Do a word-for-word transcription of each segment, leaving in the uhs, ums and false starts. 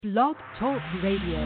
Blog Talk Radio.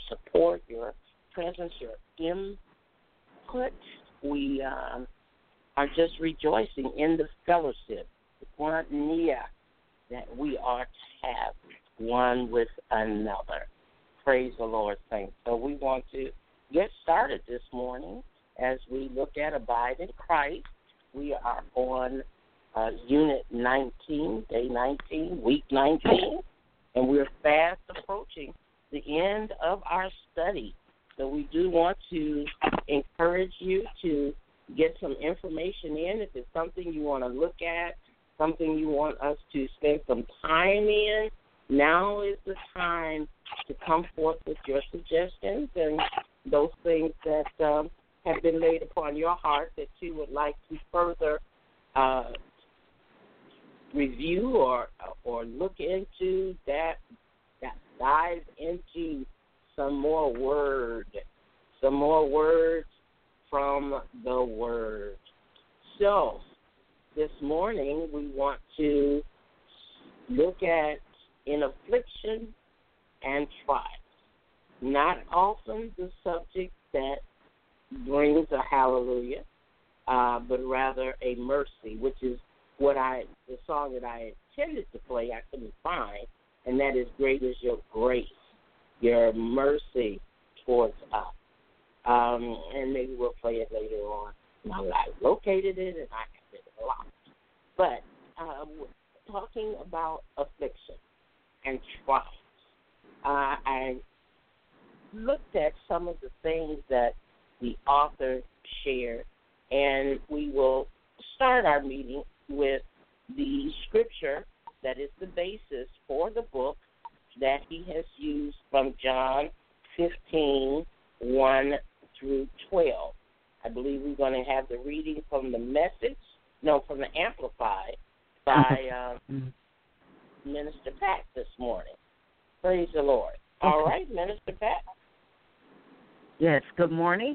Presence, your input. We um, are just rejoicing in the fellowship, the koinonia that we are to have one with another. Praise the Lord, saints. So we want to get started this morning as we look at Abide in Christ. We are on uh, Unit nineteen, Day nineteen, Week nineteen, and we're fast approaching the end of our study. So we do want to encourage you to get some information in. If it's something you want to look at, something you want us to spend some time in, now is the time to come forth with your suggestions and those things that um, have been laid upon your heart that you would like to further uh, review or or look into, that, that dive into some more word, some more words from the Word. So this morning we want to look at in affliction and trials. Not often the subject that brings a hallelujah, uh, but rather a mercy, which is what I, the song that I intended to play, I couldn't find, and that is Great is Your Grace, Your Mercy towards us. Um, and maybe we'll play it later on. Now that I located it and I have it locked. But uh, talking about affliction and trials, uh, I looked at some of the things that the author shared, and we will start our meeting with the scripture that is the basis for the book that he has used from John fifteen, one through twelve. I believe we're going to have the reading from the Message, no, from the Amplified by uh, Minister Pat this morning. Praise the Lord. All right, Minister Pat. Yes, good morning.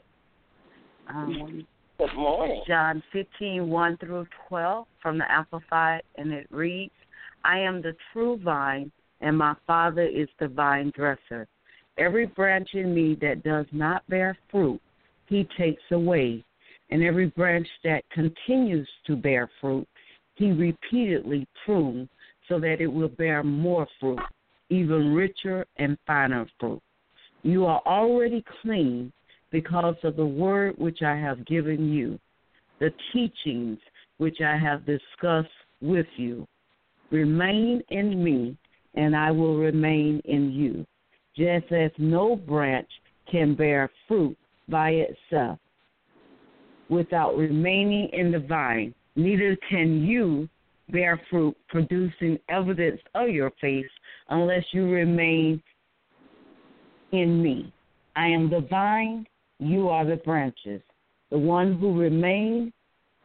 Um, good morning. John fifteen, one through twelve from the Amplified, and it reads, I am the true vine, and my Father is the vine dresser. Every branch in me that does not bear fruit, he takes away, and every branch that continues to bear fruit, he repeatedly prunes so that it will bear more fruit, even richer and finer fruit. You are already clean because of the word which I have given you, the teachings which I have discussed with you. Remain in me, and I will remain in you, just as no branch can bear fruit by itself without remaining in the vine. Neither can you bear fruit producing evidence of your faith unless you remain in me. I am the vine, you are the branches. The one who remains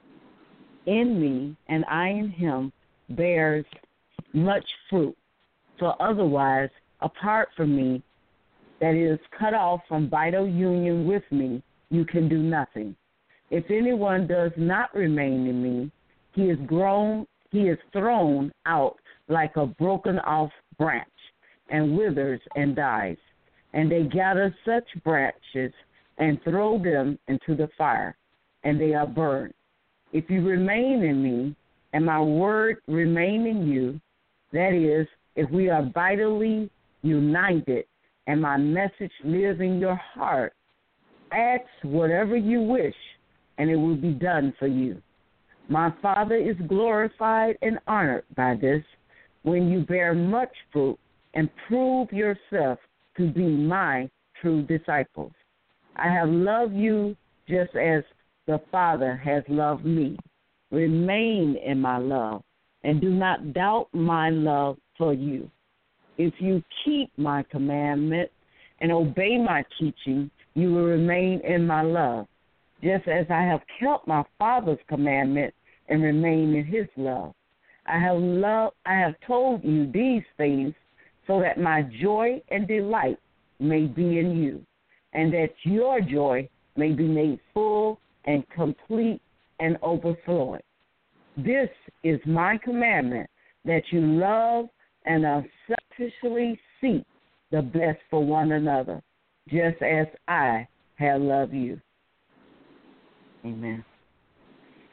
in me and I in him bears much fruit. For otherwise, apart from me, that is, cut off from vital union with me, you can do nothing. If anyone does not remain in me, he is grown, he is thrown out like a broken off branch and withers and dies. And they gather such branches and throw them into the fire, and they are burned. If you remain in me, and my word remain in you, that is, if we are vitally united, and my message lives in your heart, ask whatever you wish, and it will be done for you. My Father is glorified and honored by this, when you bear much fruit and prove yourself to be my true disciples. I have loved you just as the Father has loved me. Remain in my love, and do not doubt my love for you. If you keep my commandment and obey my teaching, you will remain in my love, just as I have kept my Father's commandment and remain in his love. I have loved, I have told you these things so that my joy and delight may be in you, and that your joy may be made full and complete and overflowing. This is my commandment, that you love and unselfishly seek the best for one another, just as I have loved you. Amen.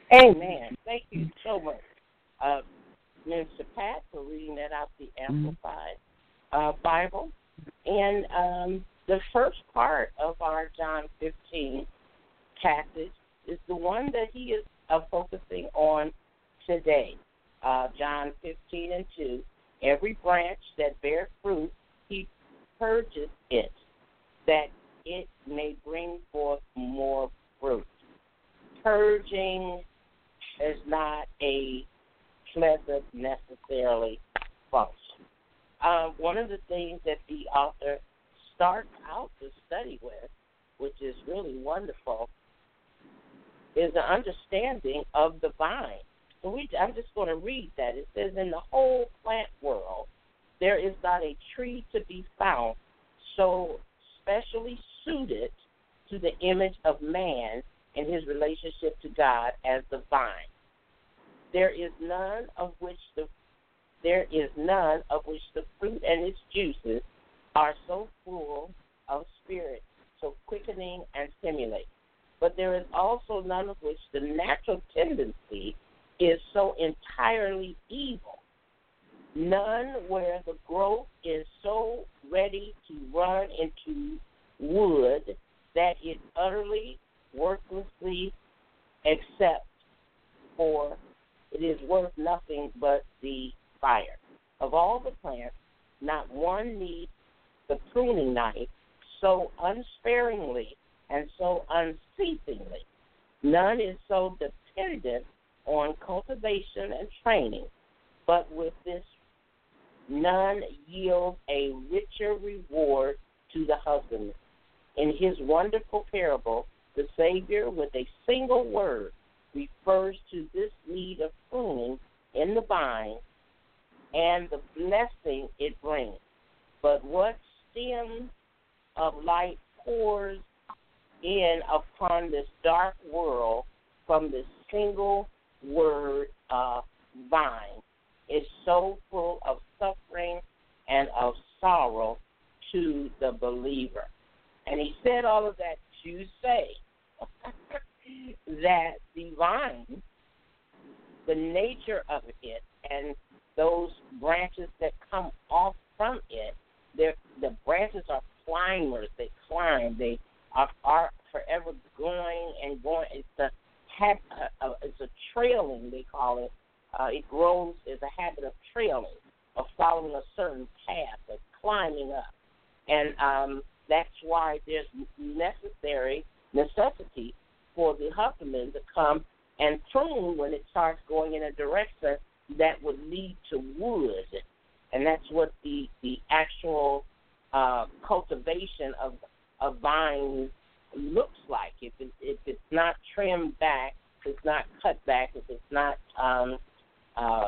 Amen. Thank you so much, uh, Minister Pat, for reading that out the Amplified uh, Bible. And um, the first part of our John fifteen passage is the one that he is uh, focusing on today. Uh, John fifteen and two, every branch that bears fruit, he purges it, that it may bring forth more fruit. Purging is not a pleasant necessarily function. Uh, one of the things that the author starts out the study with, which is really wonderful, is an understanding of the vine. So we, I'm just going to read that. It says, in the whole plant world, there is not a tree to be found so specially suited to the image of man and his relationship to God as the vine. There is none of which the there is none of which the fruit and its juices are so full of spirit, so quickening and stimulating. But there is also none of which the natural tendency is so entirely evil. None where the growth is so ready to run into wood that it utterly, worthlessly except for it is worth nothing but the fire. Of all the plants, not one needs the pruning knife so unsparingly and so unceasingly. None is so dependent on cultivation and training, but with this none yields a richer reward to the husbandman. In his wonderful parable, the Savior, with a single word, refers to this need of pruning in the vine and the blessing it brings. But what stem of light pours in upon this dark world from this single word of vine is so full of suffering and of sorrow to the believer. And he said all of that to say that the vine, the nature of it, and those branches that come off from it, the branches are climbers. They climb. They are, are forever going and going. It's a habit. Uh, it's a trailing. They call it. Uh, it grows as a habit of trailing, of following a certain path, of climbing up, and um, that's why there's necessary necessity for the husbandman to come and prune when it starts going in a direction that would lead to wood. And that's what the, the actual uh, cultivation of, of vines looks like. If, it, if it's not trimmed back, if it's not cut back, if it's not, um, uh,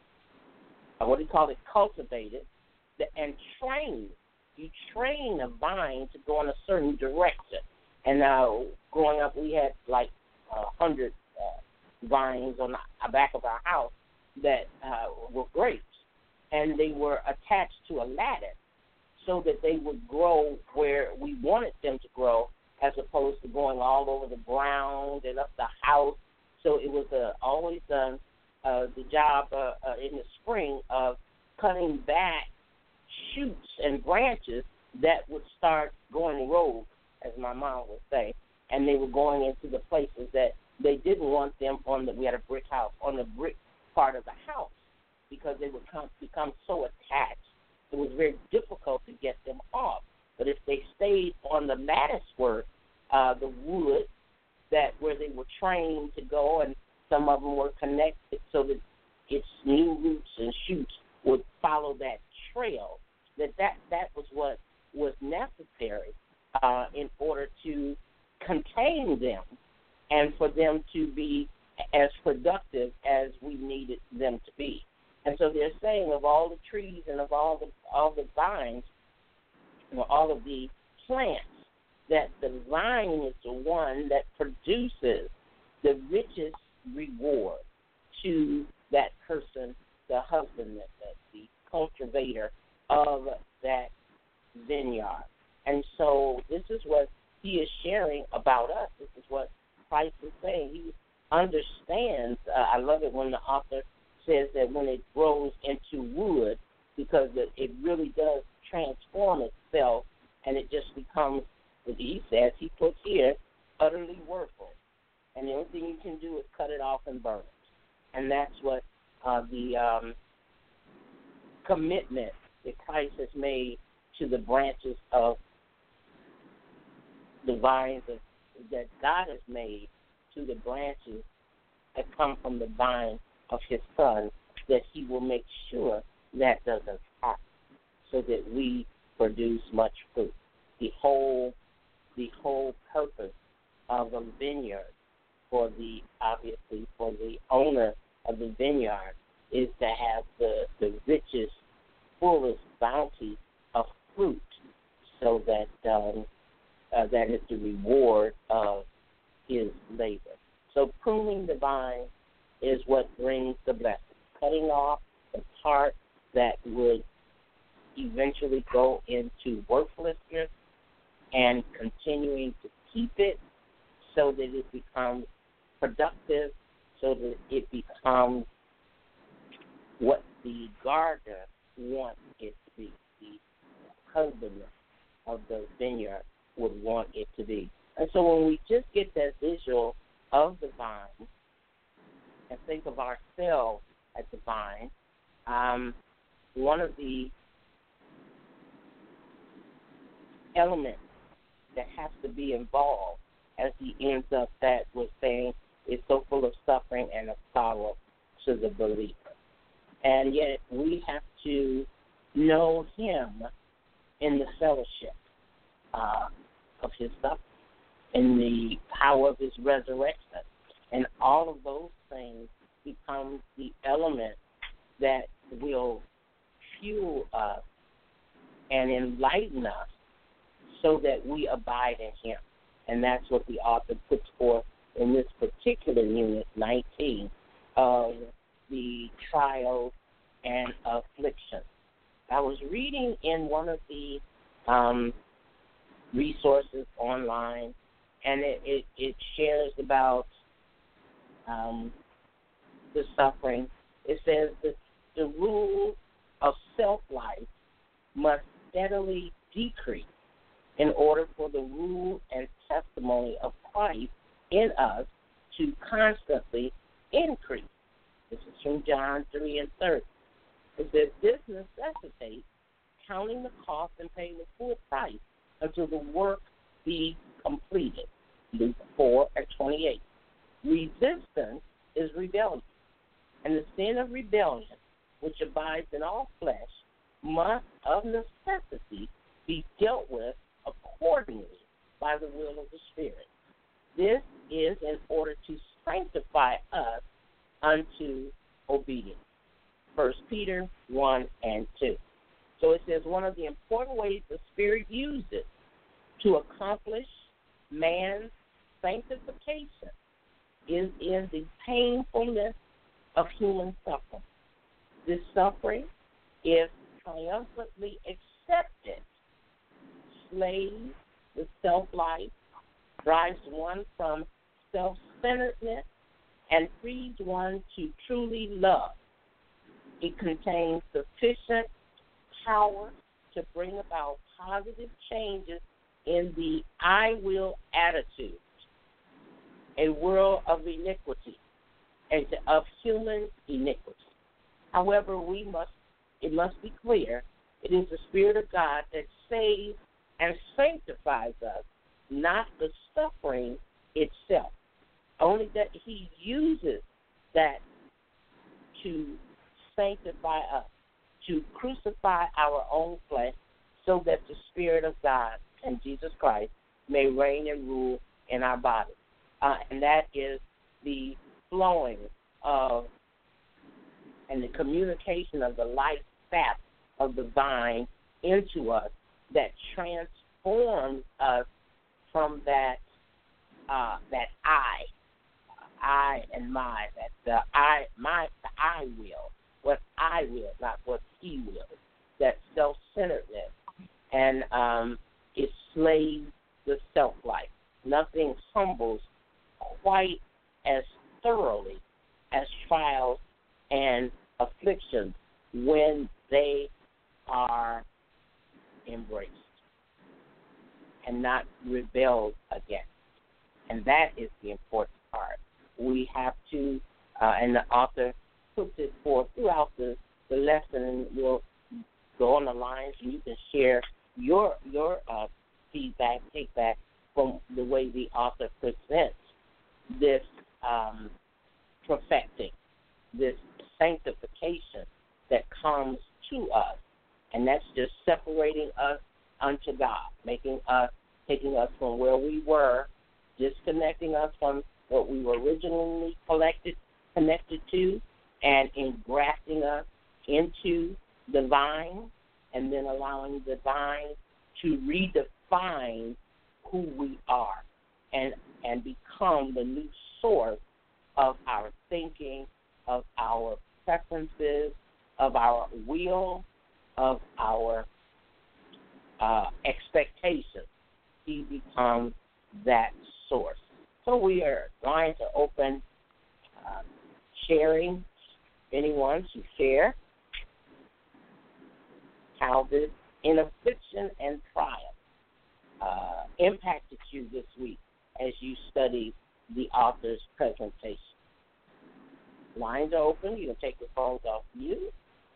what do you call it, cultivated, and trained. You train a vine to go in a certain direction. And uh, growing up, we had like a hundred uh, vines on the back of our house that uh, were grapes, and they were attached to a ladder so that they would grow where we wanted them to grow, as opposed to going all over the ground and up the house. So it was uh, always done uh, the job uh, uh, in the spring of cutting back shoots and branches that would start going rogue, as my mom would say, and they were going into the places that they didn't want them on the, we had a brick house, on the brick part of the house, because they would come, become so attached. It was very difficult to get them off. But if they stayed on the lattice work, uh, the wood, that where they were trained to go, and some of them were connected so that its new roots and shoots would follow that trail, that that, that was what was necessary uh, in order to contain them and for them to be as productive as we needed them to be. And so they're saying of all the trees and of all the all the vines, or all of the plants, that the vine is the one that produces the richest reward to that person, the husbandman, the cultivator of that vineyard. And so this is what he is sharing about us. This is what Christ is saying. He understands it when the author says that when it grows into wood, because it, it really does transform itself, and it just becomes, as he says, he puts here, utterly worthless. And the only thing you can do is cut it off and burn it. And that's what uh, the um, commitment that Christ has made to the branches of the vines of, that God has made to the branches that come from the vine of his Son, that he will make sure that doesn't happen, so that we produce much fruit. The whole, the whole purpose of a vineyard for the, obviously, for the owner of the vineyard is to have the, the richest, fullest bounty of fruit, so that um, uh, that is the reward of his labor. So pruning the vine is what brings the blessing. Cutting off the part that would eventually go into worthlessness and continuing to keep it so that it becomes productive, so that it becomes what the gardener wants it to be, the husbandman of the vineyard would want it to be. And so when we just get that visual of the vine and think of ourselves as the vine, um, one of the elements that has to be involved, as he ends up that with saying, is so full of suffering and of sorrow to the believer. And yet we have to know him in the fellowship uh, of his suffering, in the power of his resurrection. And all of those things become the element that will fuel us and enlighten us so that we abide in him. And that's what the author puts forth in this particular unit, nineteen, of the trials and affliction. I was reading in one of the um, resources online, and it, it, it shares about um, the suffering. It says that the rule of self-life must steadily decrease in order for the rule and testimony of Christ in us to constantly increase. This is from John three and thirty. It says this necessitates counting the cost and paying the full price until the work be completed. Luke four and twenty-eight. Resistance is rebellion, and the sin of rebellion, which abides in all flesh, must of necessity be dealt with accordingly by the will of the Spirit. This is in order to sanctify us unto obedience. First Peter one and two. So it says one of the important ways the Spirit uses to accomplish man's sanctification is in the painfulness of human suffering. This suffering, if triumphantly accepted, slays the self-life, drives one from self-centeredness, and frees one to truly love. It contains sufficient power to bring about positive changes in the I will attitude, a world of iniquity, and of human iniquity. However, we must it must be clear, it is the Spirit of God that saves and sanctifies us, not the suffering itself. Only that he uses that to sanctify us, to crucify our own flesh, so that the Spirit of God and Jesus Christ may reign and rule in our bodies. Uh, and that is the flowing of and the communication of the life sap of the vine into us that transforms us from that uh, that I, I and my, that the I, my, the I will, what I will, not what he will, that self-centeredness, and um, it slays the self-life. Nothing humbles quite as thoroughly as trials and afflictions when they are embraced and not rebelled against. And that is the important part. We have to, uh, and the author puts it forth throughout the, the lesson, and we'll go on the lines, and you can share your your uh, feedback, take back from the way the author presents this um, perfecting, this sanctification that comes to us, and that's just separating us unto God, making us, taking us from where we were, disconnecting us from what we were originally collected, connected to, and engrafting us into the vine, and then allowing the vine to redefine who we are and and become the new source of our thinking, of our preferences, of our will, of our uh, expectations. He becomes that source. So we are going to open uh, sharing, anyone to share how this in affliction and trial uh, impacted you this week as you studied the author's presentation. Lines are open. You can take your phones off mute.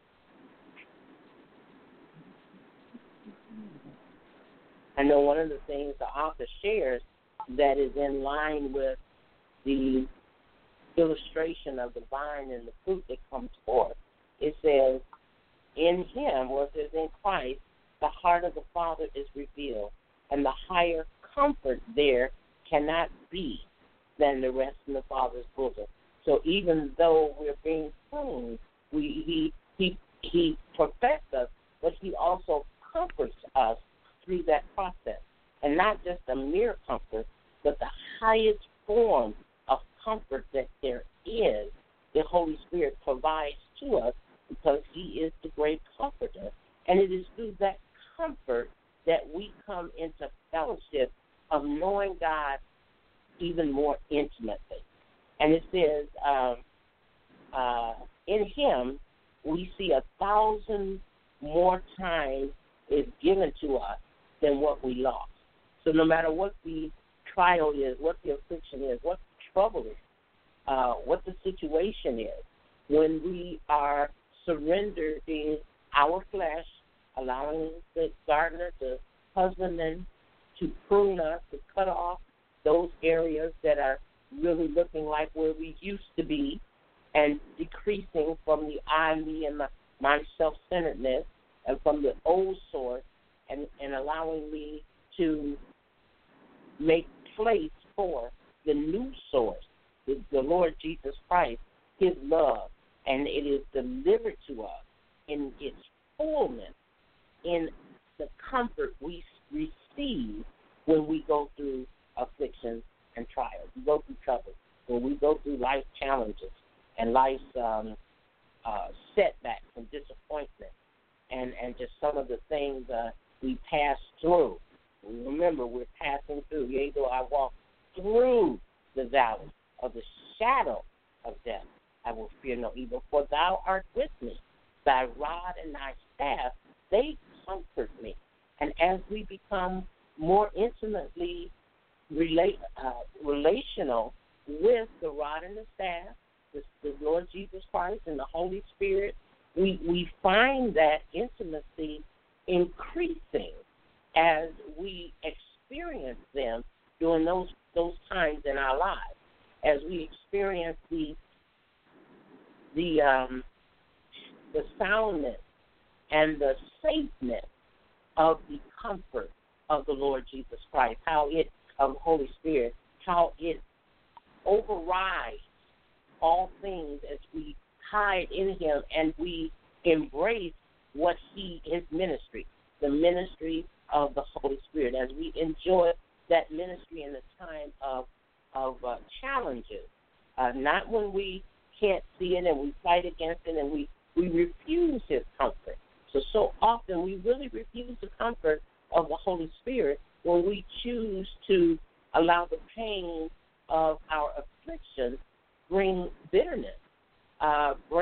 I know one of the things the author shares that is in line with the illustration of the vine and the fruit that comes forth. It says, in him, or it says in Christ, the heart of the Father is revealed, and the higher comfort there cannot be than the rest in the Father's bosom. So even though we're being pruned, we, he, he, he perfects us, but he also comforts us through that process. And not just a mere comfort, but the highest form of comfort that there is, the Holy Spirit provides to us because he is the great comforter. And it is through that comfort that we come into fellowship of knowing God even more intimately. And it says, um, uh, in him, we see a thousand more times is given to us than what we lost. So no matter what the trial is, what the affliction is, what the trouble is, uh, what the situation is, when we are surrendering our flesh, allowing the gardener, the husbandman, to prune us, to cut off those areas that are really looking like where we used to be, and decreasing from the I, me, and my, my self-centeredness, and from the old source, and, and allowing me to make place for the new source, the, the Lord Jesus Christ, his love, and it is delivered to us in its fullness, in the comfort we receive when we go through afflictions and trials. We go through trouble, when we go through life challenges and life's um, uh, setbacks and disappointment, and, and just some of the things uh, we pass through. Remember, we're passing through. Yea, though I walk through the valley of the shadow of death, I will fear no evil, for thou art with me. Thy rod and thy staff, they comfort me. And as we become more intimately relate, uh, relational with the rod and the staff, the, the Lord Jesus Christ and the Holy Spirit, we, we find that intimacy increasing as we experience them during those those times in our lives, as we experience the the um, the soundness and the safeness of the comfort of the Lord Jesus Christ, how it of the Holy Spirit, how it overrides all things as we hide in him and we embrace what he, his ministry, the ministry of the Holy Spirit, as we enjoy that ministry in the time of of uh, challenges, uh, not when we can't see it and we fight against it and we, we refuse his comfort. So, so often we really refuse the comfort of the Holy Spirit when we choose to allow the pain of our affliction bring bitterness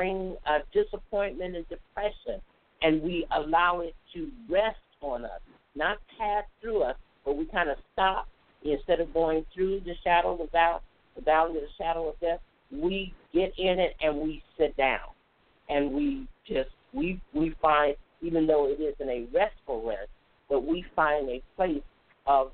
bring uh, disappointment and depression, and we allow it to rest on us, not pass through us, but we kind of stop. Instead of going through the shadow of the valley, the valley of the shadow of death, we get in it and we sit down, and we just we we find, even though it isn't a restful rest, but we find a place of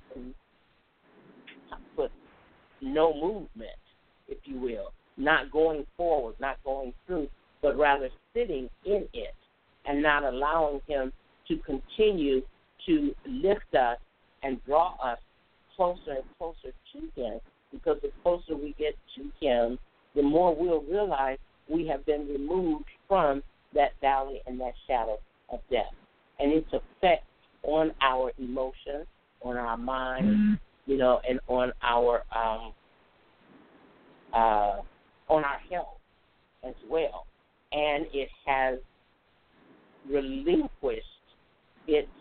but no movement, if you will, not going forward, not going through, but rather sitting in it and not allowing him to continue to lift us and draw us closer and closer to him, because the closer we get to him, the more we'll realize we have been removed from that valley and that shadow of death. And its effect on our emotions, on our mind, mm-hmm. you know, and on our um, uh, on our health as well. And it has relinquished its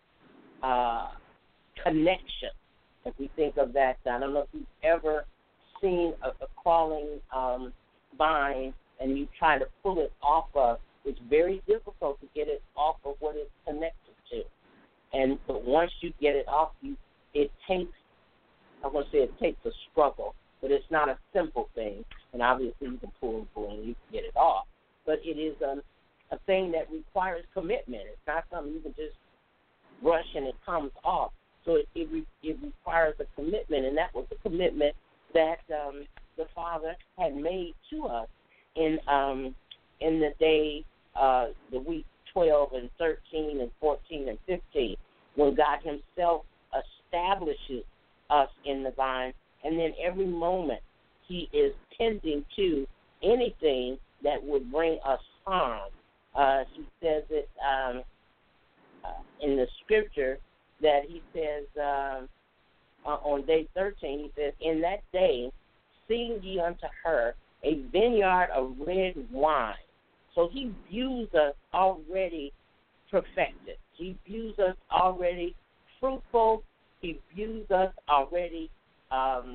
uh, connection. If we think of that, I don't know if you've ever seen a, a crawling um, vine and you try to pull it off of, it's very difficult to get it off of what it's connected to. And but once you get it off, you it takes, I'm going to say it takes a struggle, but it's not a simple thing. And obviously you can pull and pull and you can get it off. But it is a, a thing that requires commitment. It's not something you can just brush and it comes off. So it, it, re, it requires a commitment, and that was the commitment that um, the Father had made to us in um, in the day, uh, the week twelve and thirteen and fourteen and fifteen, when God himself establishes us in the vine, and then every moment he is tending to anything that would bring us harm. Uh, he says it um, uh, in the scripture, that he says um, uh, on day thirteen, he says, in that day sing ye unto her a vineyard of red wine. So he views us already perfected. He views us already fruitful. He views us already um,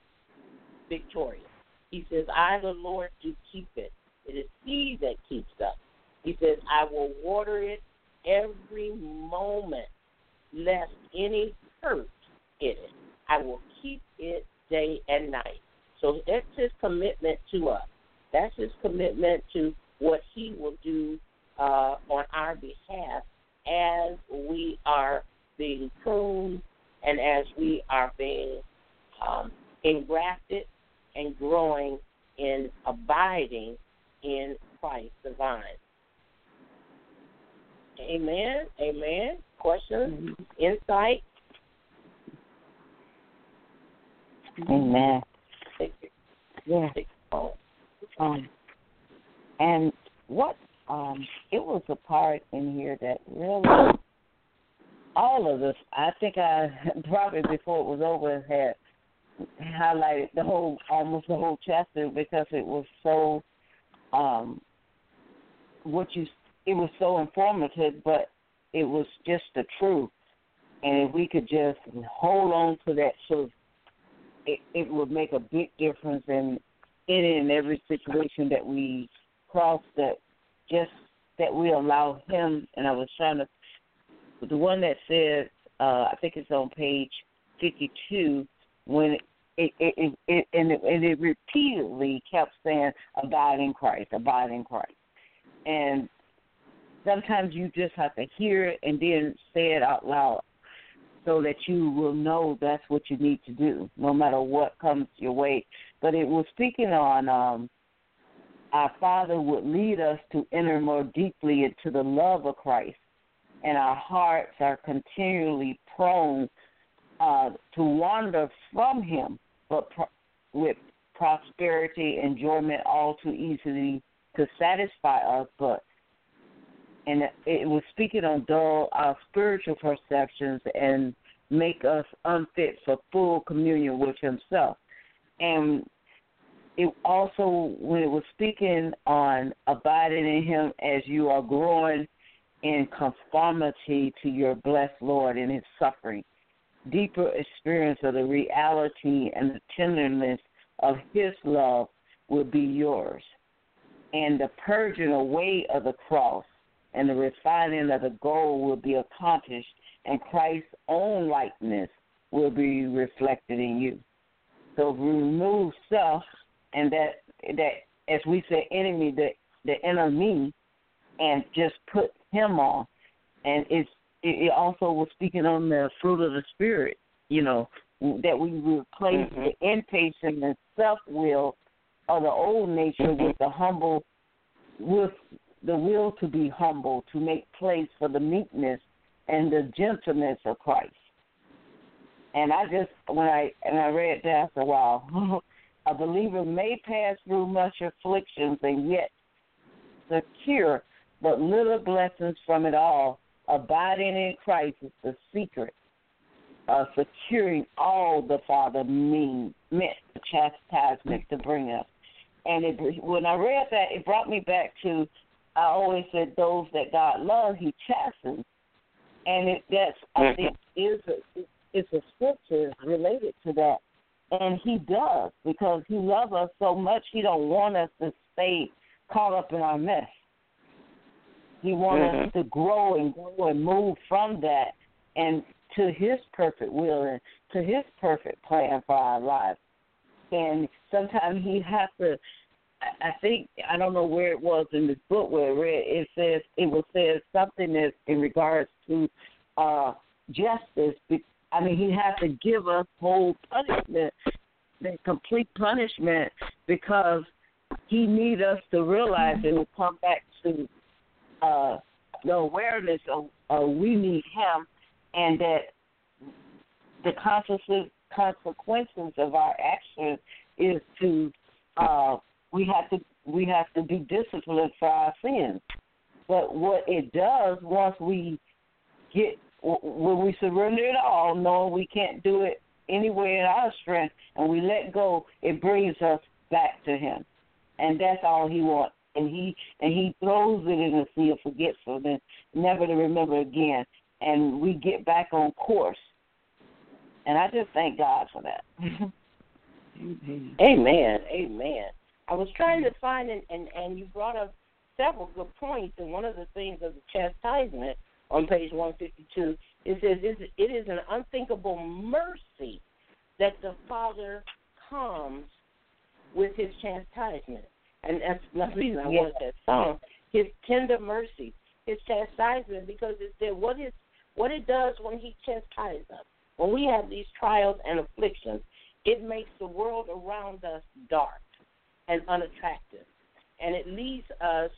victorious. He says, I, the Lord, do keep it. It is he that keeps us. He says, I will water it every moment, lest any hurt in it. I will keep it day and night. So that's his commitment to us. That's his commitment to what he will do uh, on our behalf as we are being pruned and as we are being um, engrafted and growing in abiding in Christ the vine. Amen. Amen. Questions? Mm-hmm. Insight? Amen. Yeah. Um, and what um, it was a part in here that really all of us, I think I probably before it was over had highlighted the whole, almost the whole chapter, because it was so, um, what you, it was so informative, but it was just the truth. And if we could just hold on to that truth, it, it would make a big difference in any and every situation that we cross, that just that we allow him. And I was trying to, the one that says, uh, I think it's on page fifty-two, when it, it, it, it, and it, and it repeatedly kept saying, abide in Christ, abide in Christ. And sometimes you just have to hear it and then say it out loud, so that you will know that's what you need to do, no matter what comes your way. But it was speaking on um, our Father would lead us to enter more deeply into the love of Christ, and our hearts are continually prone uh, to wander from him, but pro- with prosperity, enjoyment all too easily to satisfy us, but and it was speaking on dull our spiritual perceptions and make us unfit for full communion with himself. And it also, when it was speaking on abiding in him as you are growing in conformity to your blessed Lord in his suffering, deeper experience of the reality and the tenderness of his love will be yours. and the purging away of the cross and the refining of the gold will be accomplished, and Christ's own likeness will be reflected in you. So remove self, and that that as we say, enemy, the the enemy, and just put him on. And it's it also was speaking on the fruit of the Spirit, you know, that we replace mm-hmm. the impatient and self-will of the old nature mm-hmm. with the humble, with the will to be humble, to make place for the meekness and the gentleness of Christ. And I just, when I and I read that, I said, wow, a believer may pass through much afflictions and yet secure but little blessings from it all. Abiding in Christ is the secret of securing all the Father mean, meant the chastisement to bring us. And it, when I read that, it brought me back to, I always said, those that God loves, he chastens. And it, that's, I think, is a, it's a scripture related to that. And he does, because he loves us so much, he don't want us to stay caught up in our mess. He wants mm-hmm. us to grow and grow and move from that and to his perfect will and to his perfect plan for our lives. And sometimes he has to, I think, I don't know where it was in this book where it read, it says, it will say something that's in regards to uh, justice. I mean, he has to give us whole punishment, the complete punishment, because he needs us to realize, and we'll come back to uh, the awareness of uh, we need him, and that the consequences consequences of our actions is to uh, we have to we have to be disciplined for our sins. But what it does once we get when we surrender it all, knowing we can't do it anywhere in our strength, and we let go, it brings us back to him, and that's all he wants. And he and he throws it in the sea of forgetfulness, never to remember again, and we get back on course. And I just thank God for that. Amen. Amen. Amen. I was trying to find, and, and, and you brought up several good points, and one of the things of the chastisement on page one fifty-two, it says it is an unthinkable mercy that the Father comes with his chastisement. And that's another reason I yes. wanted that song. His tender mercy, his chastisement, because it said what is what it does when he chastises us. When we have these trials and afflictions, it makes the world around us dark and unattractive, and it leads us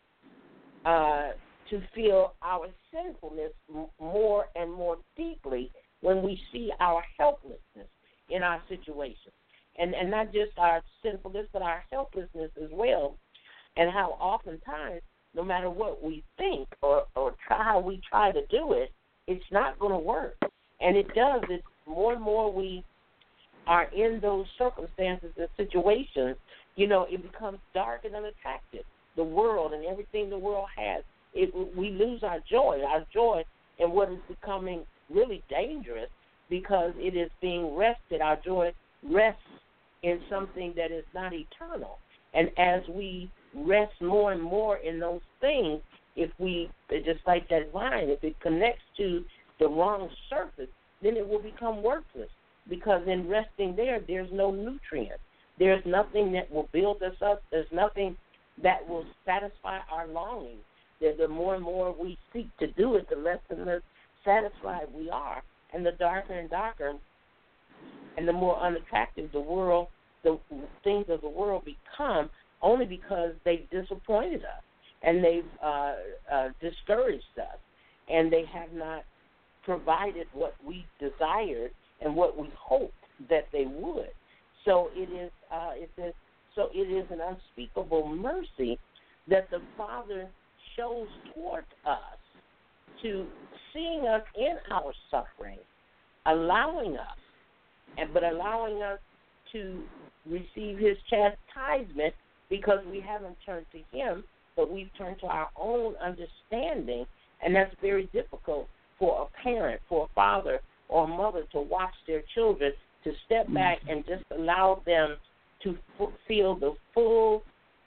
uh, to feel our sinfulness more and more deeply when we see our helplessness in our situation. And and not just our sinfulness, but our helplessness as well, and how oftentimes, no matter what we think or, or try, how we try to do it, it's not going to work. And it does. It's more and more we are in those circumstances and situations, you know, it becomes dark and unattractive. The world and everything the world has, it, we lose our joy, our joy in what is becoming really dangerous because it is being rested. Our joy rests in something that is not eternal. And as we rest more and more in those things, if we, just like that vine, if it connects to the wrong surface, then it will become worthless, because in resting there, there's no nutrient. There's nothing that will build us up. There's nothing that will satisfy our longing. The, the more and more we seek to do it, the less and less satisfied we are, and the darker and darker and the more unattractive the world, the things of the world become, only because they've disappointed us and they've uh, uh, discouraged us, and they have not provided what we desired and what we hoped that they would. So it is, uh, it is, so it is an unspeakable mercy that the Father shows toward us, to seeing us in our suffering, allowing us, and but allowing us to receive his chastisement because we haven't turned to him, but we've turned to our own understanding, and that's very difficult for a parent, for a father or a mother to watch their children, to step back and just allow them to f- feel the full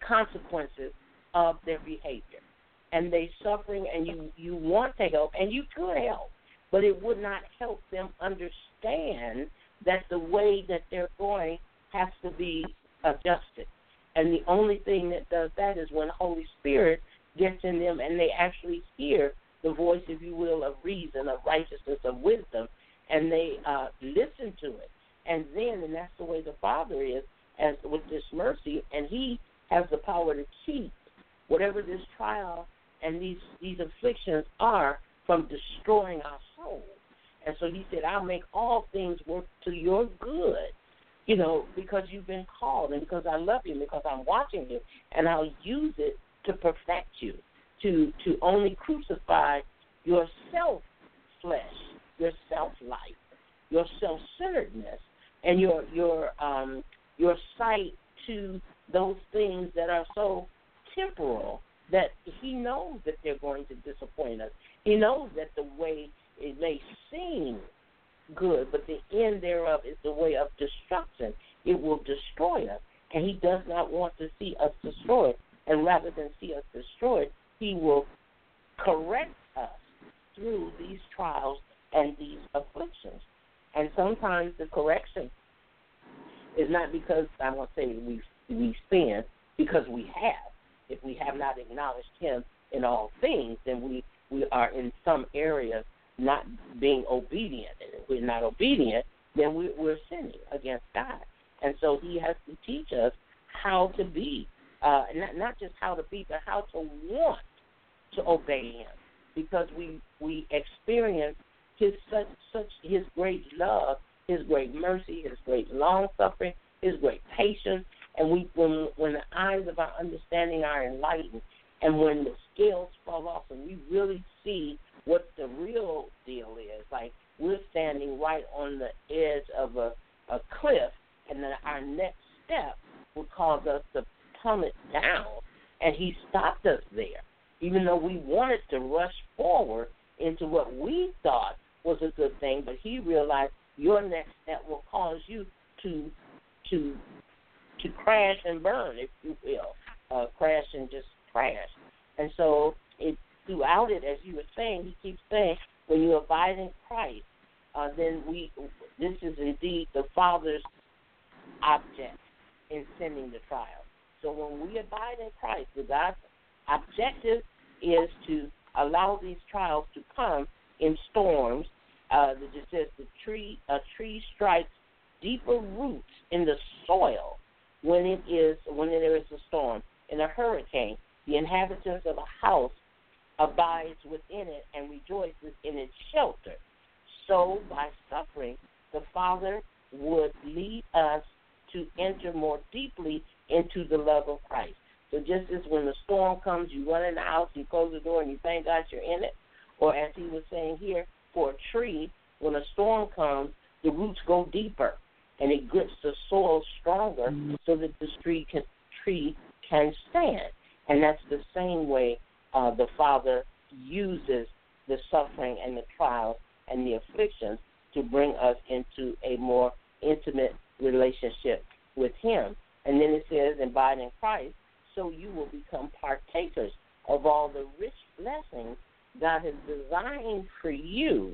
consequences of their behavior. And they suffering, and you, you want to help, and you could help, but it would not help them understand that the way that they're going has to be adjusted. And the only thing that does that is when the Holy Spirit gets in them and they actually hear the voice, if you will, of reason, of righteousness, of wisdom, and they uh, listen to it. And then, and that's the way the Father is, as with this mercy, and He has the power to keep whatever this trial and these, these afflictions are from destroying our soul. And so He said, I'll make all things work to your good, you know, because you've been called and because I love you and because I'm watching you, and I'll use it to perfect you, to, to only crucify your self-flesh, your self-life, your self-centeredness, and your your um, your sight to those things that are so temporal that He knows that they're going to disappoint us. He knows that the way it may seem good, but the end thereof is the way of destruction. It will destroy us, and He does not want to see us destroyed. And rather than see us destroyed, He will correct us through these trials and these afflictions. And sometimes the correction is not because, I'm going to say we we sin, because we have. If we have not acknowledged Him in all things, then we, we are in some areas not being obedient. And if we're not obedient, then we, we're sinning against God. And so He has to teach us how to be, uh, not, not just how to be, but how to want to obey Him, because we we experience His such such His great love, His great mercy, His great long suffering, His great patience, and we when when the eyes of our understanding are enlightened, and when the scales fall off, and we really see what the real deal is, like we're standing right on the edge of a, a cliff, and then our next step will cause us to plummet down, and He stopped us there. Even though we wanted to rush forward into what we thought was a good thing, but He realized your next step will cause you to to to crash and burn, if you will, uh, crash and just crash. And so it throughout it, as you were saying, He keeps saying, when you abide in Christ, uh, then we this is indeed the Father's object in sending the trial. So when we abide in Christ, the God's objective is to allow these trials to come in storms. Uh, it just says the tree, a tree strikes deeper roots in the soil when it is when there is a storm. In a hurricane, the inhabitants of a house abides within it and rejoices in its shelter. So by suffering, the Father would lead us to enter more deeply into the love of Christ. So just as when the storm comes, you run in the house, you close the door, and you thank God you're in it, or as he was saying here, for a tree, when a storm comes, the roots go deeper, and it grips the soil stronger so that the tree can, tree can stand. And that's the same way uh, the Father uses the suffering and the trials and the afflictions to bring us into a more intimate relationship with Him. And then it says, abide in Christ, so you will become partakers of all the rich blessings God has designed for you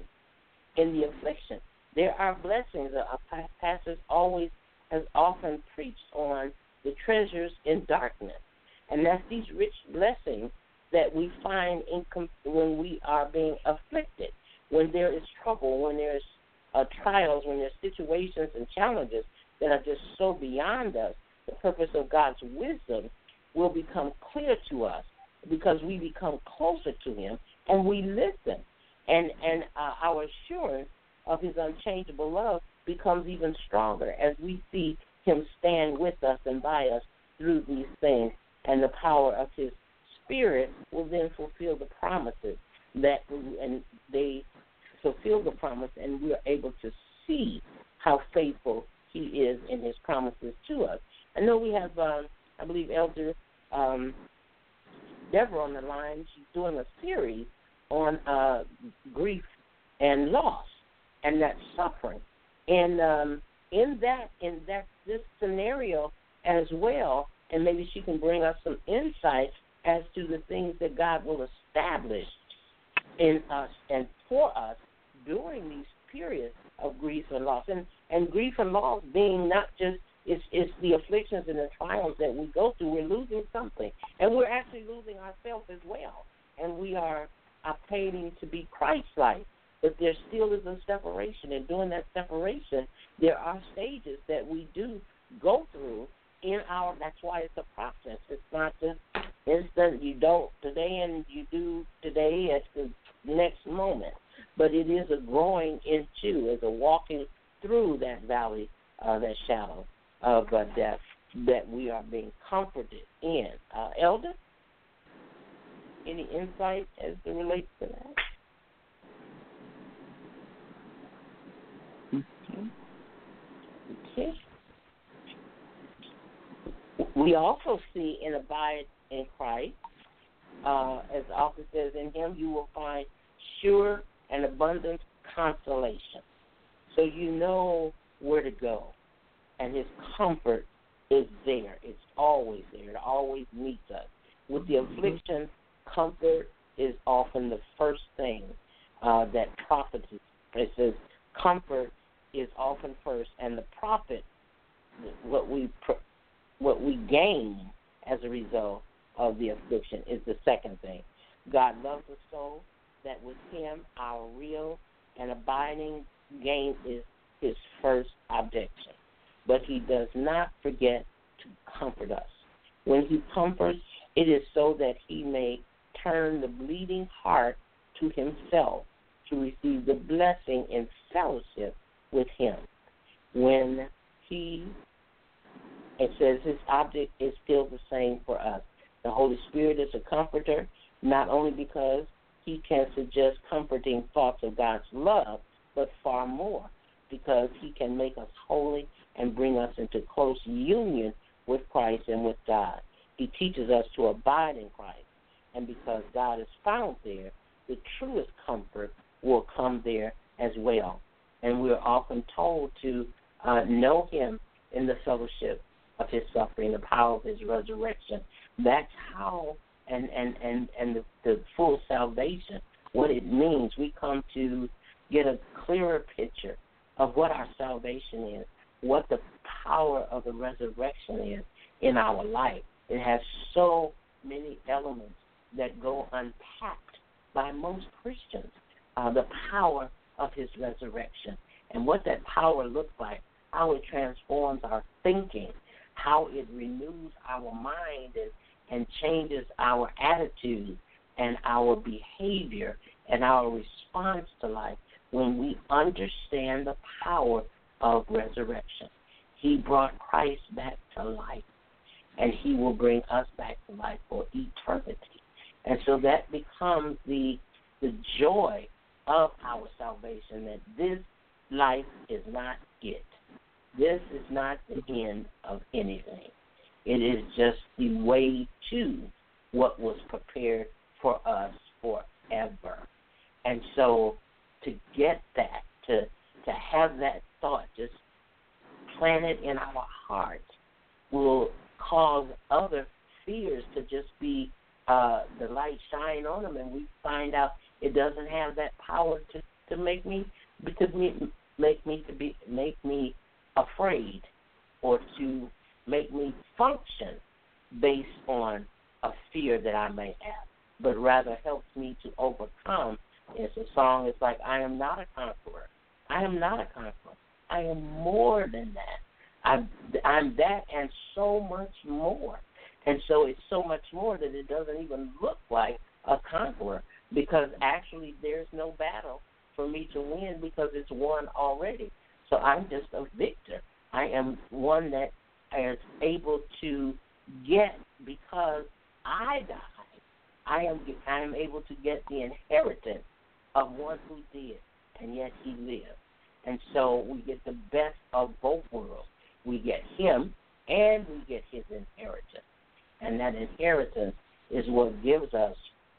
in the affliction. There are blessings. Our pastor always has often preached on the treasures in darkness. And that's these rich blessings that we find in com- when we are being afflicted, when there is trouble, when there's uh, trials, when there's situations and challenges that are just so beyond us. The purpose of God's wisdom will become clear to us because we become closer to Him and we listen. And, and uh, our assurance of His unchangeable love becomes even stronger as we see Him stand with us and by us through these things. And the power of His Spirit will then fulfill the promises that, and they fulfill the promise, and we are able to see how faithful He is in His promises to us. I know we have, um, I believe, Elder um, Deborah on the line. She's doing a series on uh, grief and loss and that suffering. And um, in that, in that, this scenario as well, and maybe she can bring us some insight as to the things that God will establish in us and for us during these periods of grief and loss. And, and grief and loss being not just, it's, it's the afflictions and the trials that we go through. We're losing something, and we're actually losing ourselves as well. And we are obtaining to be Christ-like, but there still is a separation. And during that separation, there are stages that we do go through in our, that's why it's a process. It's not just instant, you don't today and you do today at the next moment. But it is a growing into, as a walking through that valley, uh, that shadow of uh, death that we are being comforted in. Uh, Elder, any insight as it relates to that? Okay. Okay. We also see and abide in Christ, uh, as the author says, in him you will find sure and abundant consolation. So you know where to go, and his comfort is there. It's always there. It always meets us. With the affliction, comfort is often the first thing uh, that profits. It says comfort is often first, and the profit, what we what we gain as a result of the affliction, is the second thing. God loves us so that with him our real and abiding gain is his first objection. But he does not forget to comfort us. When he comforts, it is so that he may turn the bleeding heart to himself to receive the blessing in fellowship with him. When he, it says his object is still the same for us. The Holy Spirit is a comforter, not only because he can suggest comforting thoughts of God's love, but far more, because he can make us holy and bring us into close union with Christ and with God. He teaches us to abide in Christ, and because God is found there, the truest comfort will come there as well. And we're often told to uh, know him in the fellowship of his suffering, the power of his resurrection. That's how, and, and, and, and the, the full salvation, what it means. We come to get a clearer picture of what our salvation is, what the power of the resurrection is in our life. It has so many elements that go unpacked by most Christians, uh, the power of his resurrection and what that power looks like, how it transforms our thinking, how it renews our mind and, and changes our attitude and our behavior and our response to life when we understand the power of resurrection. He brought Christ back to life, and he will bring us back to life for eternity. And so that becomes the the joy of our salvation, that this life is not it. This is not the end of anything. It is just the way to what was prepared for us forever. And so to get that, to to have that thought just planted in our hearts will cause other fears to just be, uh, the light shine on them, and we find out it doesn't have that power to, to make me, to me, make me to be, make me afraid, or to make me function based on a fear that I may have, but rather helps me to overcome. It's a song, it's like, I am not a conqueror. I am not a conqueror. I am more than that. I'm, I'm that and so much more. And so it's so much more that it doesn't even look like a conqueror, because actually there's no battle for me to win because it's won already. So I'm just a victor. I am one that is able to get, because I died, I am I am able to get the inheritance of one who did, and yet he lived. And so we get the best of both worlds. We get him, and we get his inheritance. And that inheritance is what gives us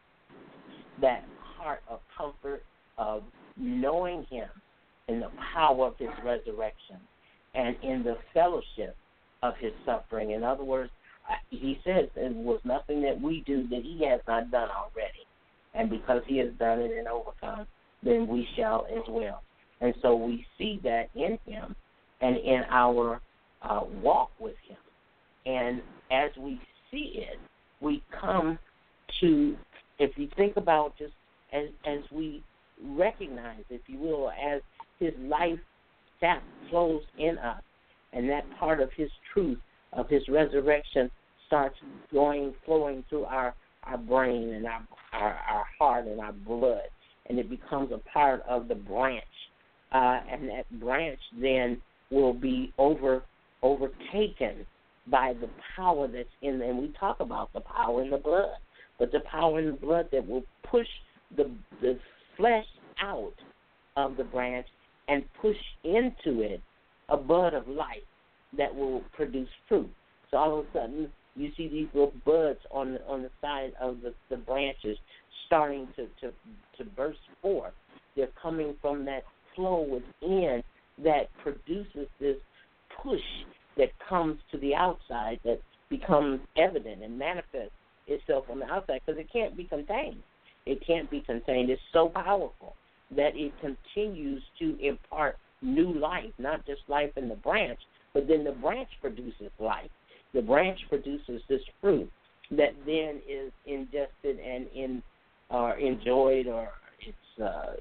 that heart of comfort of knowing him in the power of his resurrection and in the fellowship of his suffering. In other words, he says there was nothing that we do that he has not done already. And because he has done it and overcome, then we shall as well. And so we see that in him and in our uh, walk with him. And as we see it, we come to, if you think about just as, as we recognize, if you will, as his life that flows in us, and that part of his truth, of his resurrection, starts going, flowing through our, our brain and our, our, our heart and our blood, and it becomes a part of the branch. Uh, and that branch then will be over overtaken by the power that's in, and we talk about the power in the blood, but the power in the blood that will push the the flesh out of the branch and push into it a bud of life that will produce fruit. So all of a sudden, you see these little buds on the, on the side of the, the branches starting to, to, to burst forth. They're coming from that flow within that produces this push that comes to the outside that becomes evident and manifests itself on the outside because it can't be contained. It can't be contained. It's so powerful that it continues to impart new life, not just life in the branch, but then the branch produces life. The branch produces this fruit that then is ingested and in or enjoyed, or it's uh,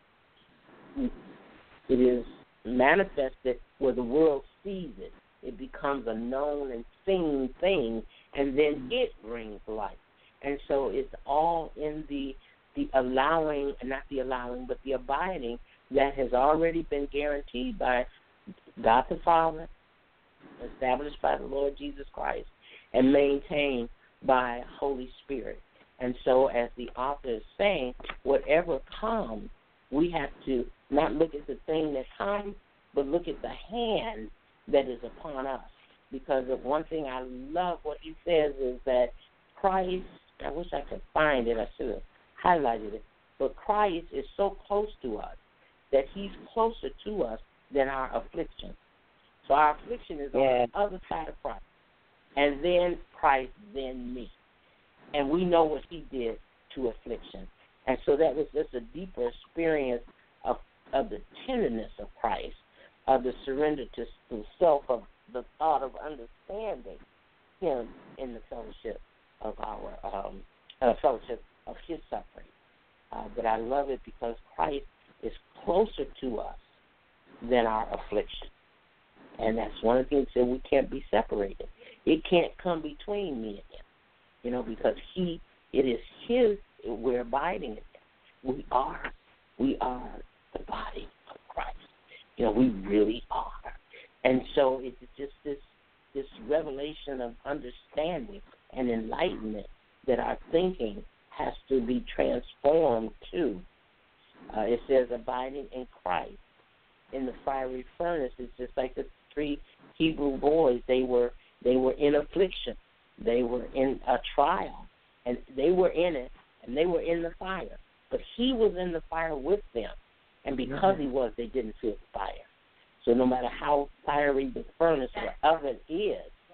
it is manifested where the world sees it. It becomes a known and seen thing, and then it brings life. And so it's all in the the allowing, not the allowing, but the abiding that has already been guaranteed by God the Father, established by the Lord Jesus Christ, and maintained by Holy Spirit. And so as the author is saying, whatever comes, we have to not look at the thing that comes, but look at the hand that is upon us. Because of one thing I love what he says is that Christ, I wish I could find it, I should have highlighted it, but Christ is so close to us that he's closer to us than our affliction. So our affliction is yeah. on the other side of Christ. And then Christ, then me. And we know what he did to affliction. And so that was just a deeper experience of, of the tenderness of Christ, of the surrender to, to self, of the thought of understanding him in the fellowship of our um, uh, fellowship of his suffering. Uh, but I love it because Christ is closer to us than our affliction. And that's one of the things that we can't be separated. It can't come between me and him, you know, because he, it is his, we're abiding in him. We are, we are the body of Christ. You know, we really are. And so it's just this, this revelation of understanding and enlightenment that our thinking has to be transformed to. Uh, it says abiding in Christ. In the fiery furnace, it's just like the three Hebrew boys. They were they were in affliction. They were in a trial, and they were in it, and they were in the fire. But he was in the fire with them, and because he was, they didn't feel the fire. So no matter how fiery the furnace or oven is,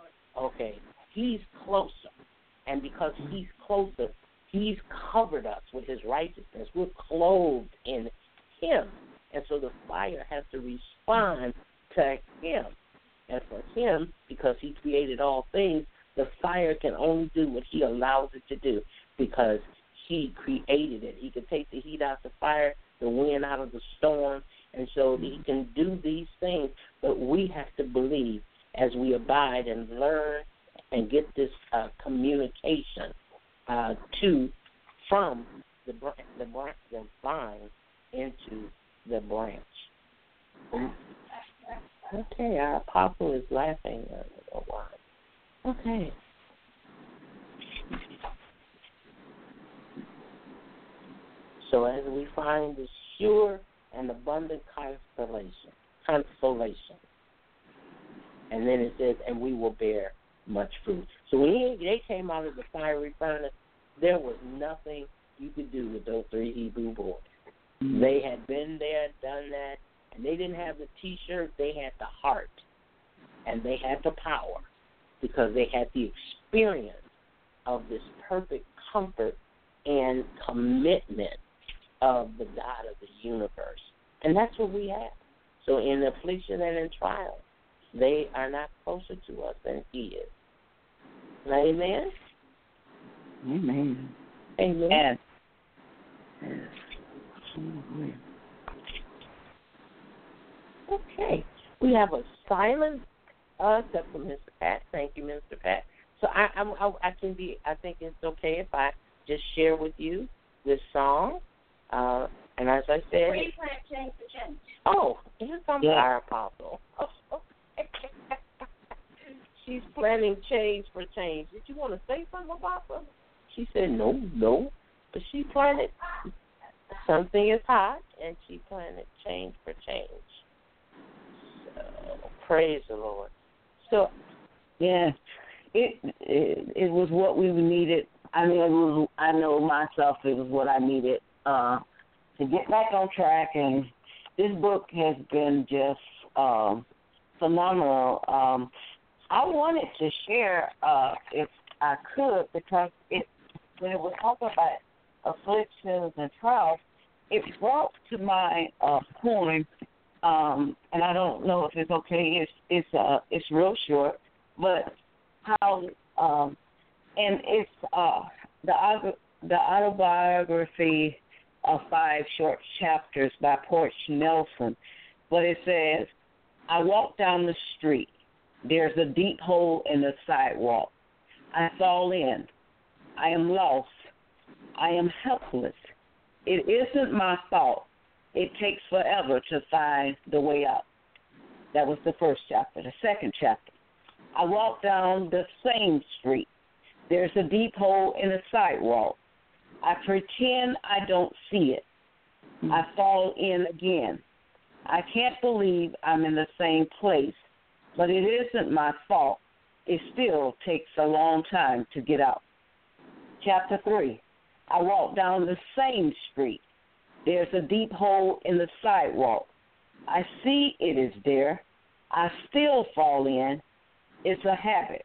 okay, he's closer, and because he's closer, he's covered us with his righteousness. We're clothed in him. And so the fire has to respond to him. And for him, because he created all things, the fire can only do what he allows it to do because he created it. He can take the heat out of the fire, the wind out of the storm, and so he can do these things. But we have to believe as we abide and learn and get this uh, communication uh, to from the the, the vine into the branch. Okay, our apostle is laughing a while. Okay. So as we find the sure and abundant consolation, consolation, and then it says, and we will bear much fruit. So when he, they came out of the fiery furnace, there was nothing you could do with those three Hebrew boys. Mm-hmm. They had been there, done that, and they didn't have the T-shirt. They had the heart, and they had the power, because they had the experience of this perfect comfort and commitment of the God of the universe. And that's what we have. So in affliction and in trial, they are not closer to us than he is. Amen? Amen. Amen. Yes. Okay. We have a silent uh, except for Mister Pat. Thank you, Mister Pat. So I, I, I can be. I think it's okay if I just share with you this song. Uh, and as I said, Where you plant change for change? Oh, here comes yeah. our apostle. Oh, she's planning change for change. Did you want to say something, apostle? She said no, no. But she planted something is hot, and she planted change for change. So praise the Lord. So yeah, it it, it was what we needed. I mean, it was, I know myself, it was what I needed uh, to get back on track. And this book has been just um, phenomenal. Um, I wanted to share, uh, if I could, because it when it was talking about afflictions and trials, it brought to my uh, point, um, and I don't know if it's okay. It's it's uh, it's real short, but how um, and it's uh, the the autobiography of five short chapters by Porch Nelson. But it says, I walk down the street. There's a deep hole in the sidewalk. I fall in. I am lost. I am helpless. It isn't my fault. It takes forever to find the way out. That was the first chapter. The second chapter. I walk down the same street. There's a deep hole in the sidewalk. I pretend I don't see it. I fall in again. I can't believe I'm in the same place, but it isn't my fault. It still takes a long time to get out. Chapter three. I walk down the same street. There's a deep hole in the sidewalk. I see it is there. I still fall in. It's a habit.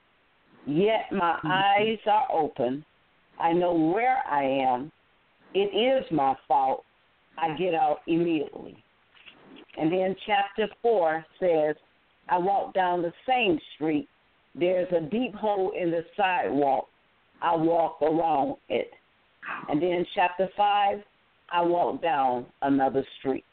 Yet my eyes are open. I know where I am. It is my fault. I get out immediately. And then chapter four says, I walk down the same street. There's a deep hole in the sidewalk. I walk around it. And then chapter five, I walk down another street.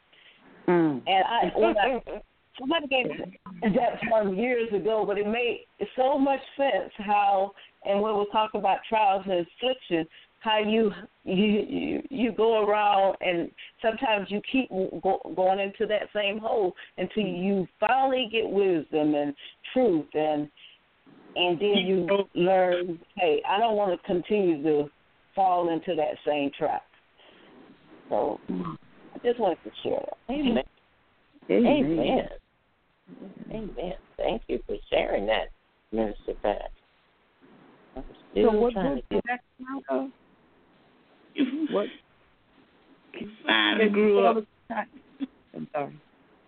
Mm. And I, when I somebody gave that from years ago, but it made so much sense how, and when we talk about trials and affliction, how you you you, you go around and sometimes you keep go, going into that same hole until you finally get wisdom and truth, and and then you learn, hey, I don't want to continue to fall into that same trap. So I just wanted to share that. Amen. Amen. Amen. Amen. Thank you for sharing that, Minister Pat. So what book did that come out of? What? Finally grew up. I'm sorry.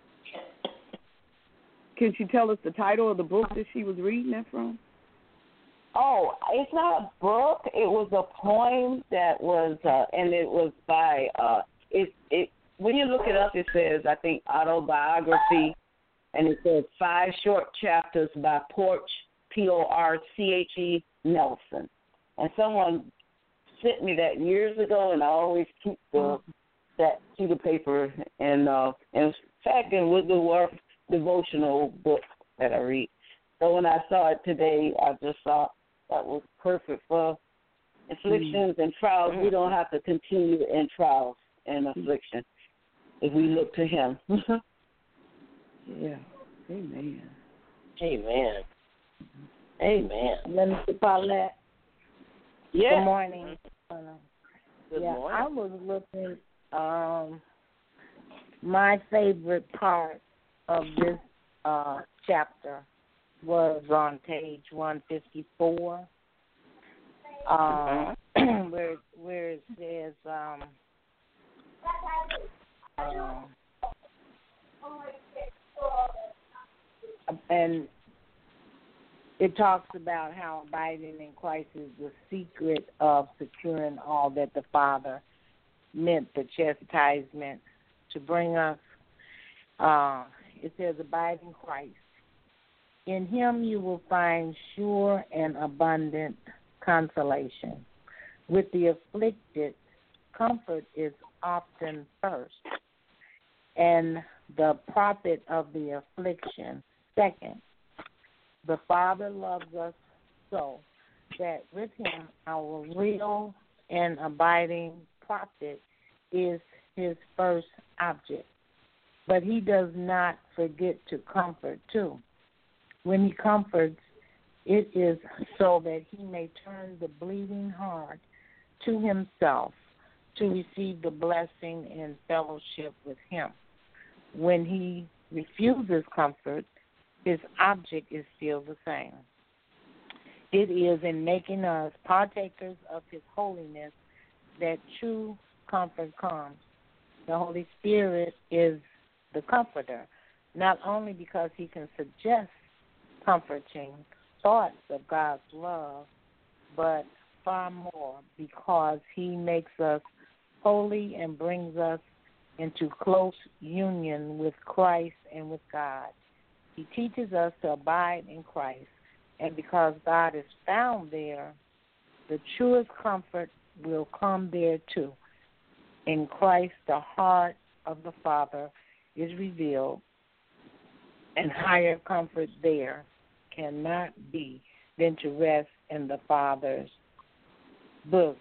Can she tell us the title of the book that she was reading that from? Oh, it's not a book. It was a poem that was, uh, and it was by, uh, it, it, when you look it up, it says, I think, autobiography, and it says five short chapters by Porch, P O R C H E, Nelson. And someone sent me that years ago, and I always keep the, that sheet of paper. And, uh, and in fact, it was the work devotional book that I read. So when I saw it today, I just thought that was perfect for afflictions and trials. We don't have to continue in trials and affliction if we look to Him. Yeah. Amen. Amen. Amen. Minister Paulette. Yeah. Good morning. Uh, Good yeah, morning. I was looking. Um, my favorite part of this uh, chapter was on page one fifty-four, um, where where it says, um, uh, and it talks about how abiding in Christ is the secret of securing all that the Father meant the chastisement to bring us. Uh, it says, abide in Christ. In him you will find sure and abundant consolation. With the afflicted, comfort is often first, and the profit of the affliction second. The Father loves us so that with him our real and abiding profit is his first object. But he does not forget to comfort too. When he comforts, it is so that he may turn the bleeding heart to himself to receive the blessing and fellowship with him. When he refuses comfort, his object is still the same. It is in making us partakers of his holiness that true comfort comes. The Holy Spirit is the comforter, not only because he can suggest comforting thoughts of God's love, but far more because he makes us holy and brings us into close union with Christ and with God. He teaches us to abide in Christ, and because God is found there, the truest comfort will come there too. In Christ, the heart of the Father is revealed, and higher comfort there cannot be than to rest in the Father's bosom.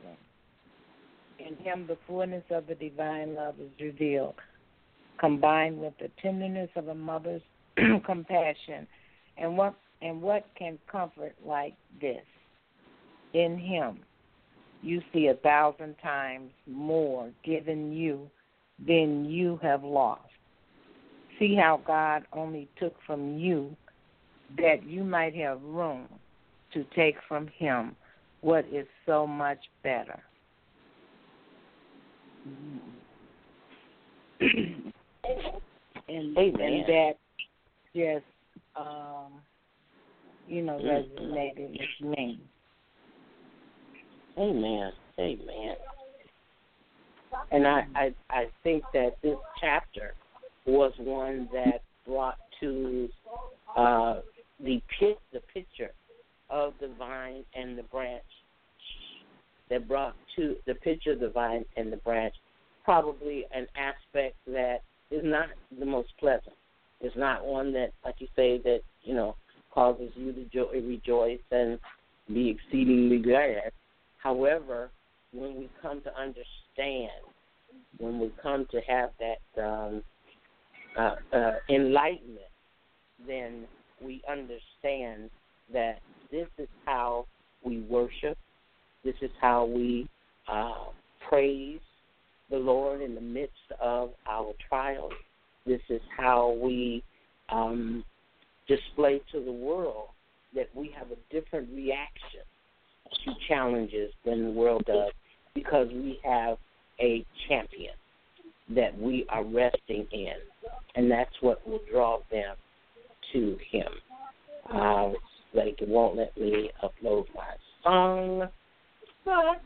In him, the fullness of the divine love is revealed, combined with the tenderness of a mother's compassion. And what and what can comfort like this? In him, you see a thousand times more given you than you have lost. See how God only took from you that you might have room to take from him what is so much better. and, and that just, um, you know, resonated with me. Amen. Amen. And I, I, I think that this chapter was one that brought to uh, the pit, the picture of the vine and the branch. That brought to the picture of the vine and the branch probably an aspect that is not the most pleasant. It's not one that, like you say, that, you know, causes you to jo- rejoice and be exceedingly glad. However, when we come to understand, when we come to have that um, uh, uh, enlightenment, then we understand that this is how we worship. This is how we uh, praise the Lord in the midst of our trials. This is how we um, display to the world that we have a different reaction to challenges than the world does, because we have a champion that we are resting in, and that's what will draw them to him. Uh, like it won't let me upload my song, but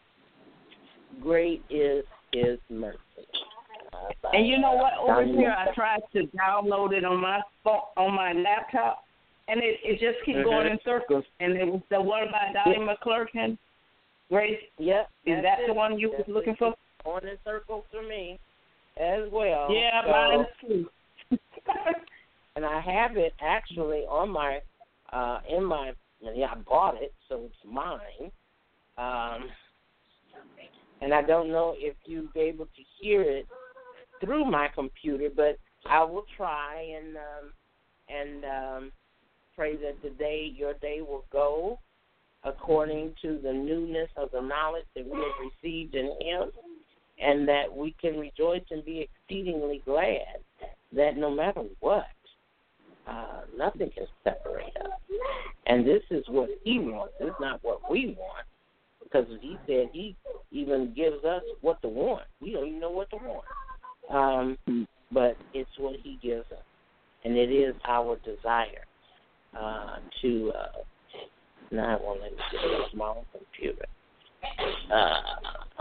great is his mercy. Uh, and you know what? Over here, I tried to download it on my phone, on my laptop, and it, it just keeps mm-hmm. going in circles. And it was the one by Donnie yep. McClurkin. Grace, yep, is that it. the one you that's was looking for? On in circles for me as well. Yeah, so, mine too. And I have it actually on my, uh, in my, yeah, I bought it, so it's mine. Um, and I don't know if you'll be able to hear it through my computer, but I will try and um, and um, pray that the day, your day will go according to the newness of the knowledge that we have received in him, and that we can rejoice and be exceedingly glad that no matter what, uh, nothing can separate us. And this is what he wants. This is not what we want, because he said he even gives us what to want. We don't even know what to want. Um, but it's what he gives us, and it is our desire. uh, to, uh, now I won't let me get it on my own computer. Uh,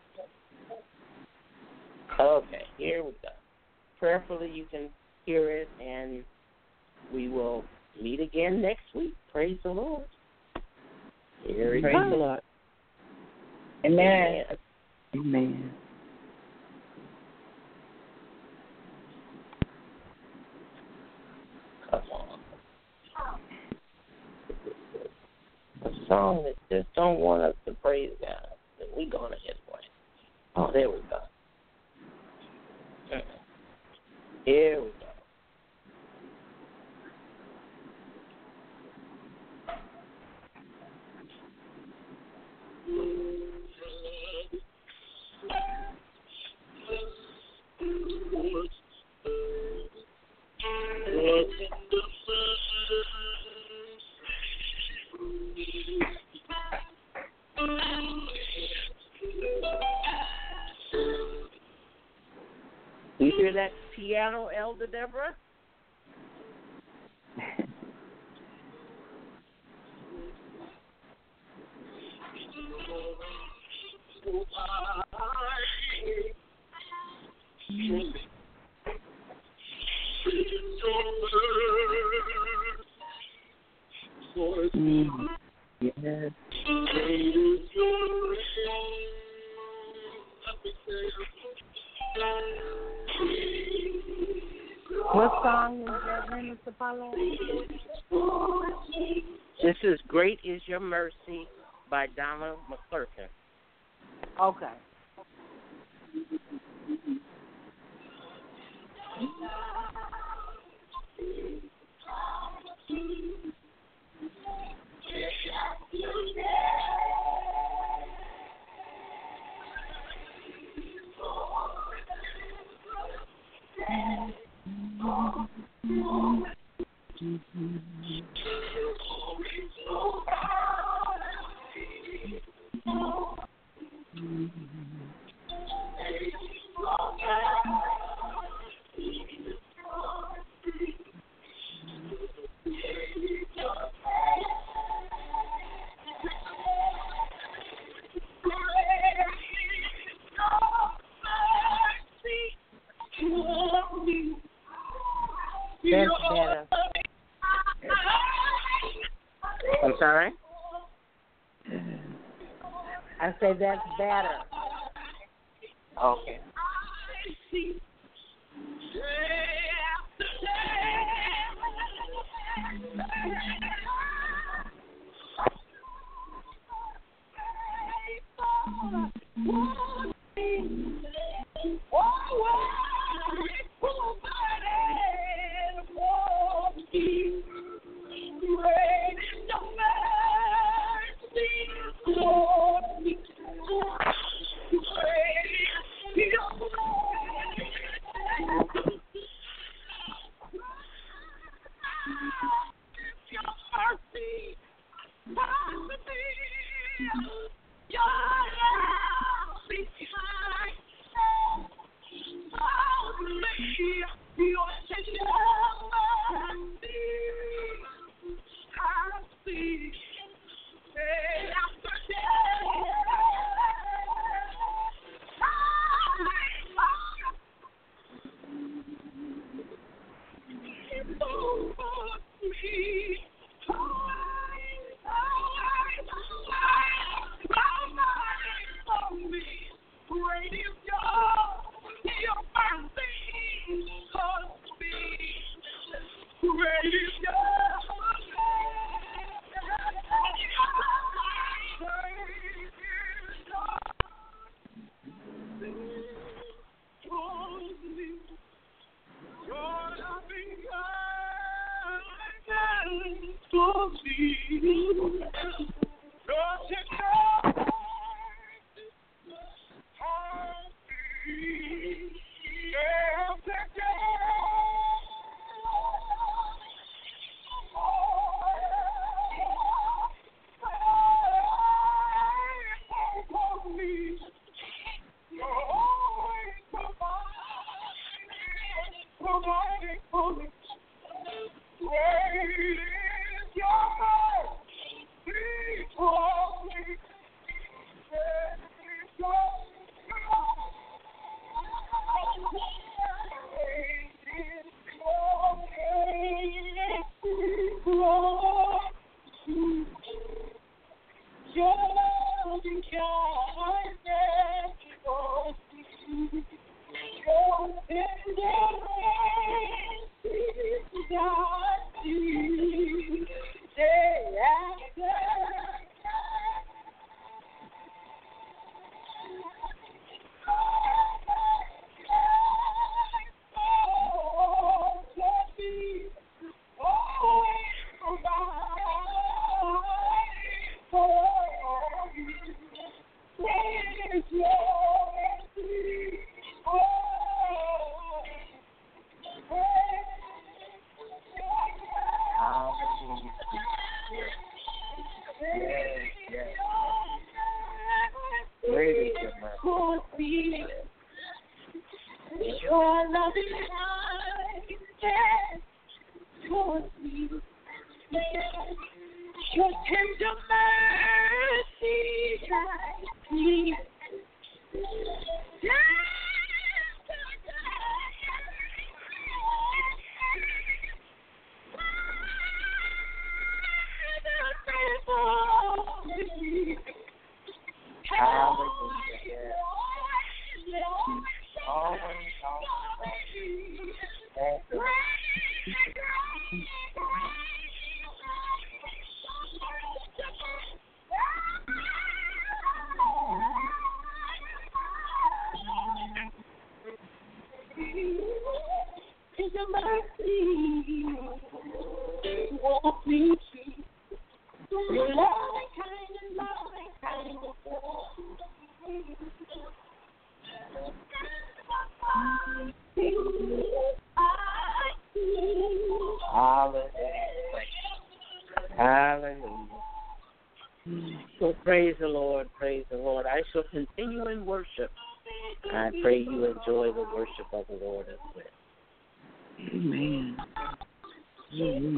okay, here we go. Prayerfully you can hear it, and we will meet again next week. Praise the Lord. Here it Praise comes. the Lord. Amen. Amen. Come on. A song that just don't want us to praise God, but we going His way. Oh, there we go. Here we go. You hear that piano, Elder Deborah? Mm. Yes. What song is that, Minister Paulo? This is Great Is Your Mercy by Donna McClurkin. Okay. That's better. I'm sorry? I say that's better. Okay. Your loving kindness towards me. Your tender mercy guides me. Walk me through your loving kindness, loving kindness. Hallelujah. Hallelujah. So praise the Lord, praise the Lord. I shall continue in worship. I pray you enjoy the worship of the Lord as well. Amen. Amen.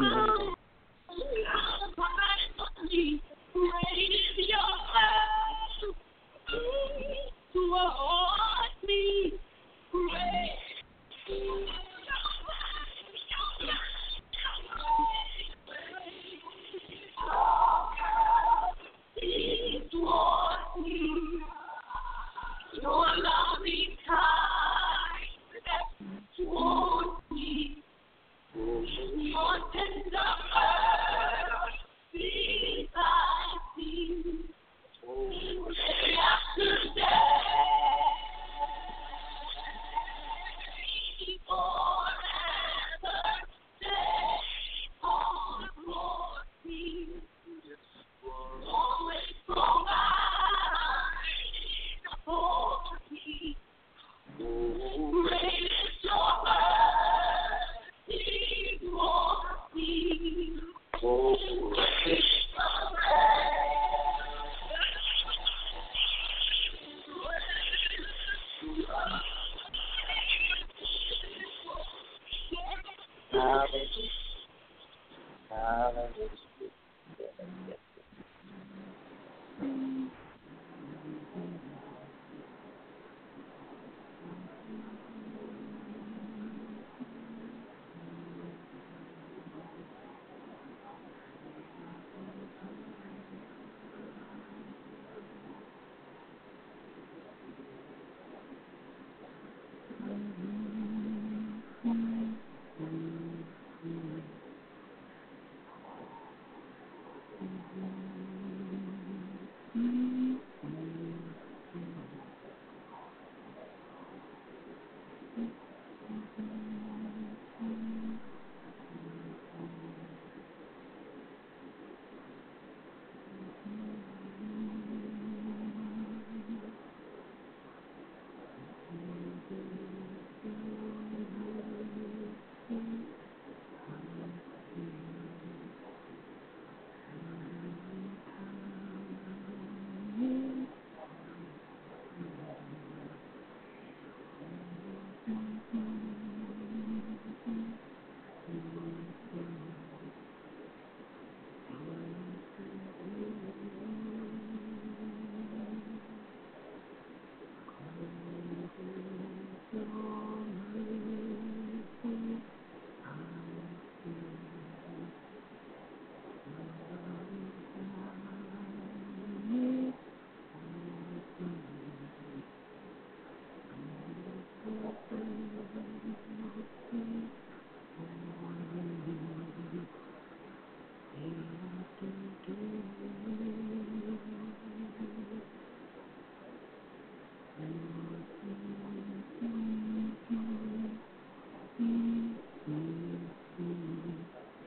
Your loving kindness towards me. Your tender mercy I see. Day after day, forever, day on for me. Always providing for me. Great is your mercy towards me. Great is your Hallelujah. Hallelujah.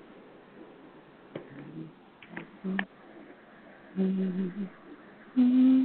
Mm-hmm.